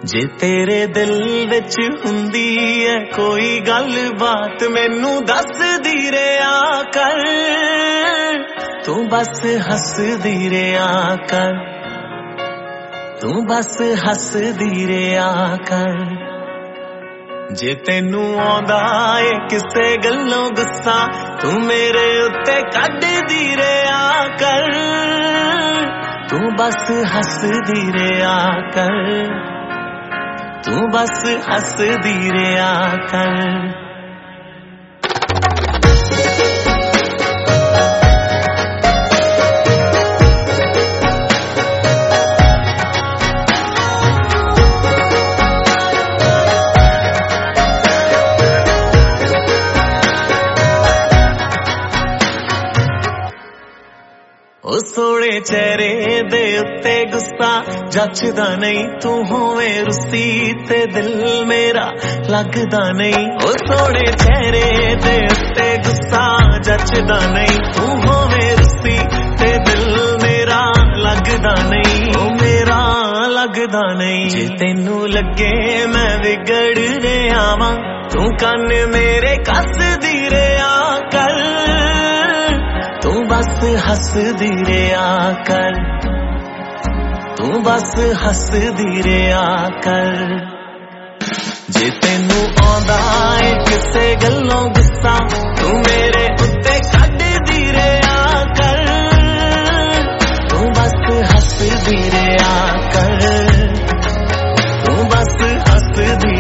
जे तेरे दिल विच हुंदी है कोई गल बात मैनू दस दी रहा कर, तू बस हस दी रहा कर, तू बस हस दी रहा कर। जे तेनू आंदा है किसे गल्लों गुस्सा तू मेरे उत्ते कढ दी रहा कर, तू बस हस दी रहा कर, तू बस हस दी रहा कर। ओ सोने चेहरे दे उत्ते गुस्सा जचदा नहीं, तू होवे रुसी ते दिल मेरा लगदा नहीं। ओ सोने चेहरे दे उत्ते गुस्सा जचदा नहीं, तू होवे रुसी ते दिल मेरा लगदा नहीं, ओ मेरा लगदा नहीं। जे तेनू लगे मैं बिगड़ रहा वां तू कन मेरे कस दी रहा कर, तू बस हस दी रहा कर, तू बस हस दी रहा कर। जे तेनू आंदा है किसे गल्लों गुस्सा तू मेरे उत्ते कढ दी रहा कर, तू बस हस दी रहा कर, तू बस हस दी